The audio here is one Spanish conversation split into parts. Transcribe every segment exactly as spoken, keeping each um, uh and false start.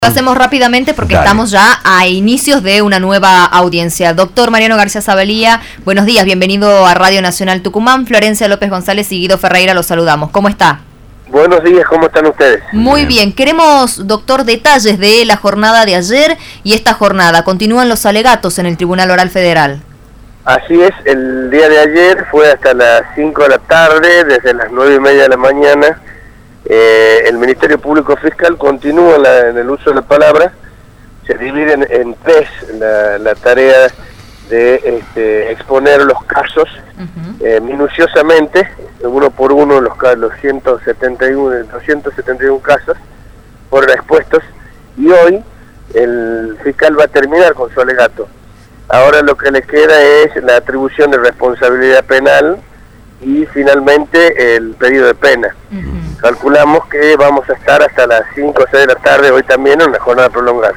Lo hacemos rápidamente porque Dale. estamos ya a inicios de una nueva audiencia. Doctor Mariano García Zavalía, buenos días, bienvenido a Radio Nacional Tucumán. Florencia López González y Guido Ferreira los saludamos. ¿Cómo está? Buenos días, ¿cómo están ustedes? Muy bien, queremos, doctor, detalles de la jornada de ayer y esta jornada. Continúan los alegatos en el Tribunal Oral Federal. Así es, el día de ayer fue hasta las cinco de la tarde, desde las nueve y media de la mañana. Eh, el Ministerio Público Fiscal continúa la, en el uso de la palabra. Se divide en, en tres la, la tarea de este, exponer los casos uh-huh. eh, minuciosamente, uno por uno, los, los ciento setenta y uno, doscientos setenta y uno casos fueron expuestos, y hoy el fiscal va a terminar con su alegato. Ahora lo que le queda es la atribución de responsabilidad penal y finalmente el pedido de pena. Uh-huh. Calculamos que vamos a estar hasta las cinco o seis de la tarde hoy también en una jornada prolongada.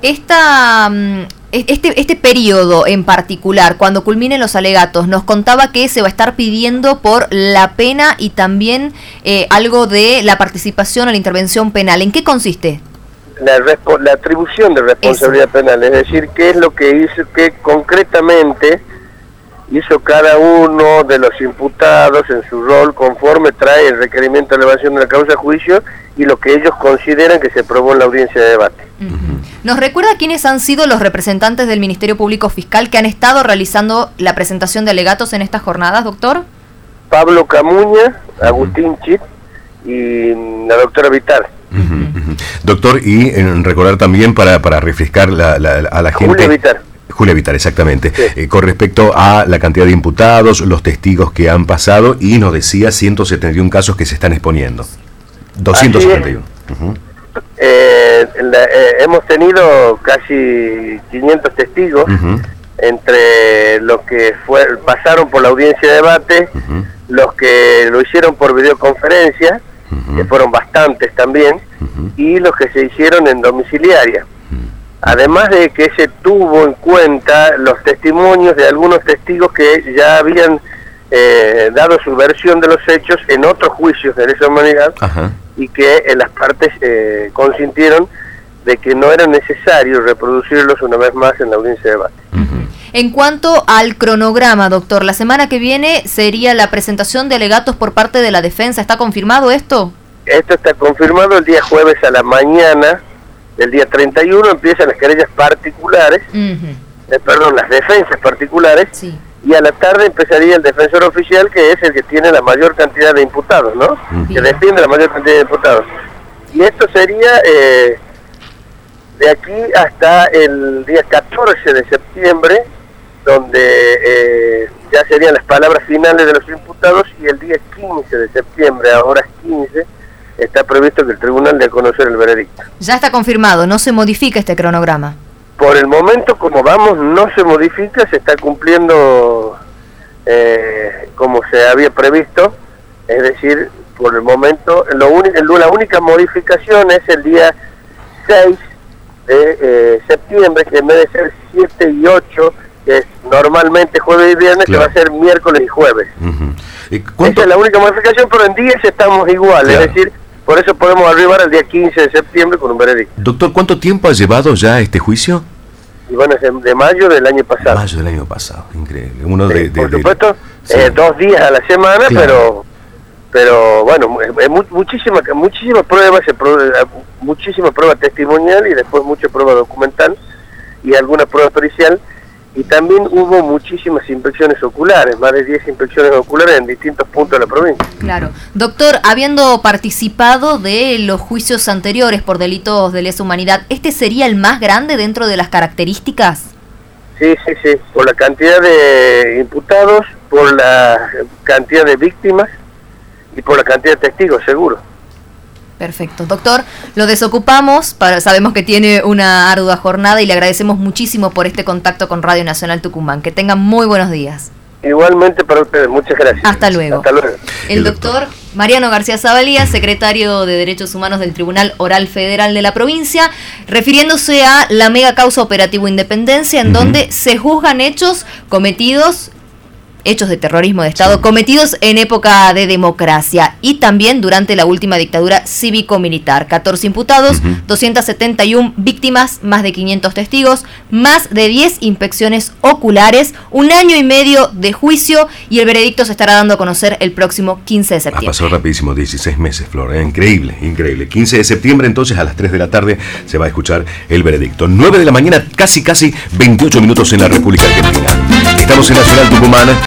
Esta, este, este periodo en particular, cuando culminen los alegatos, nos contaba que se va a estar pidiendo por la pena y también eh, algo de la participación o la intervención penal. ¿En qué consiste? La, respo- la atribución de responsabilidad Eso. penal, es decir, qué es lo que hizo, que concretamente hizo cada uno de los imputados en su rol conforme trae el requerimiento de elevación de la causa de juicio y lo que ellos consideran que se probó en la audiencia de debate. Uh-huh. ¿Nos recuerda quiénes han sido los representantes del Ministerio Público Fiscal que han estado realizando la presentación de alegatos en estas jornadas, doctor? Pablo Camuña, Agustín uh-huh. Chit y la doctora Vitar. Uh-huh, uh-huh. Doctor, y eh, recordar también para, para refrescar la, la, a la gente... Julia Vitar. Julia Vitar, exactamente. Sí. Eh, con respecto a la cantidad de imputados, los testigos que han pasado, y nos decía ciento setenta y uno casos que se están exponiendo. doscientos setenta y uno. Uh-huh. Eh, la, eh, hemos tenido casi quinientos testigos, uh-huh. entre los que fue, pasaron por la audiencia de debate, uh-huh. los que lo hicieron por videoconferencia, uh-huh. que fueron bastantes también, uh-huh. y los que se hicieron en domiciliaria. Además de que se tuvo en cuenta los testimonios de algunos testigos que ya habían eh, dado su versión de los hechos en otros juicios de lesa humanidad, Ajá. y que en las partes eh, consintieron de que no era necesario reproducirlos una vez más en la audiencia de debate. Uh-huh. En cuanto al cronograma, doctor, la semana que viene sería la presentación de alegatos por parte de la defensa. ¿Está confirmado esto? Esto está confirmado. El día jueves a la mañana, el día treinta y uno, empiezan las querellas particulares, uh-huh. eh, perdón, las defensas particulares, sí. y a la tarde empezaría el defensor oficial, que es el que tiene la mayor cantidad de imputados, ¿no? Uh-huh. Que defiende la mayor cantidad de imputados. Y esto sería eh, de aquí hasta el día catorce de septiembre, donde eh, ya serían las palabras finales de los imputados, y el día quince de septiembre, a horas quince, está previsto que el tribunal dé a conocer el veredicto. Ya está confirmado, no se modifica este cronograma. Por el momento, como vamos, no se modifica, se está cumpliendo eh, como se había previsto, es decir, por el momento, lo uni- la única modificación es el día seis de eh, septiembre, que en vez de ser siete y ocho, que es normalmente jueves y viernes, claro. que va a ser miércoles y jueves. Uh-huh. ¿Y Esa es la única modificación, pero en días estamos igual, claro. es decir, por eso podemos arribar al día quince de septiembre con un veredicto. Doctor, ¿cuánto tiempo ha llevado ya este juicio? Y bueno, es de, de mayo del año pasado. Mayo del año pasado, increíble. Uno sí, de, de, por de, supuesto, sí. eh, dos días a la semana, claro. pero pero bueno, eh, muchísima, muchísima prueba, se prueba, muchísima prueba testimonial y después mucha prueba documental y alguna prueba pericial. Y también hubo muchísimas inspecciones oculares, más de diez inspecciones oculares en distintos puntos de la provincia. Claro. Doctor, habiendo participado de los juicios anteriores por delitos de lesa humanidad, ¿este sería el más grande dentro de las características? Sí, sí, sí. Por la cantidad de imputados, por la cantidad de víctimas y por la cantidad de testigos, seguro. Perfecto. Doctor, lo desocupamos, para, sabemos que tiene una ardua jornada y le agradecemos muchísimo por este contacto con Radio Nacional Tucumán. Que tengan muy buenos días. Igualmente para ustedes, muchas gracias. Hasta luego. Hasta luego. El doctor Mariano García Zavalía, secretario de Derechos Humanos del Tribunal Oral Federal de la provincia, refiriéndose a la mega causa Operativo Independencia, en uh-huh. donde se juzgan hechos cometidos hechos de terrorismo de Estado sí. cometidos en época de democracia y también durante la última dictadura cívico-militar. catorce imputados, uh-huh. doscientas setenta y una víctimas, más de quinientos testigos, más de diez inspecciones oculares, un año y medio de juicio y el veredicto se estará dando a conocer el próximo quince de septiembre. Ha pasado rapidísimo, dieciséis meses, Flor, ¿eh? Increíble, increíble. quince de septiembre, entonces a las tres de la tarde se va a escuchar el veredicto. nueve de la mañana, casi casi veintiocho minutos en la República Argentina. Estamos en Nacional Tucumán.